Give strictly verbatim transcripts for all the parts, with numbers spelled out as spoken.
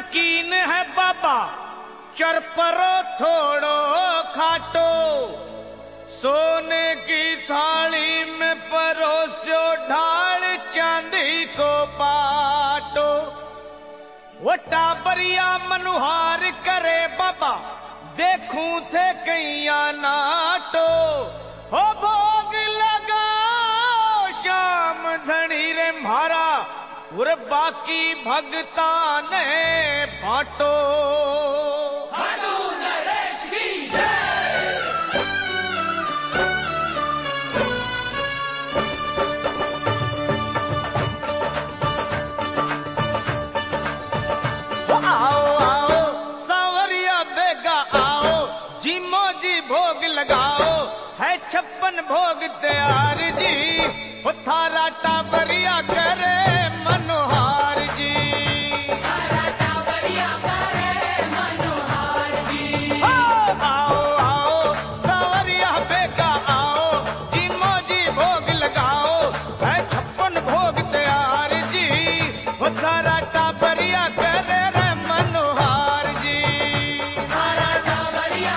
नमकीन है बाबा चरपरो थोड़ो खाटो, सोने की थाली में परोसो ढाल चांदी को पाटो। वो टाबरिया मनुहार करे बाबा देखूं थे कैया नाटो। हो भोग लगाओ शाम धनी रे म्हारा और बाकी भगता ने बाटो। भोग लगाओ है छप्पन भोग तैयार जी, वो थारा टाबरिया करे मनोहार जी, थारा टाबरिया करे मनोहार जी। आओ आओ आओ सावरिया बेगा आओ, जी मोजी भोग लगाओ है छप्पन भोग तैयार जी, वो थारा टाबरिया करे रे मनोहार जी, थारा टाबरिया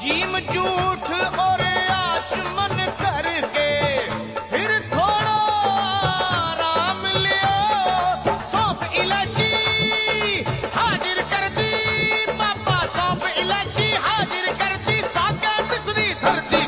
जीम जूठ और आचमन करके फिर थोड़ा आराम लियो। सौंफ इलायची हाजिर कर दी, पापा सौंफ इलायची हाजिर कर दी, साके मिस्री धरती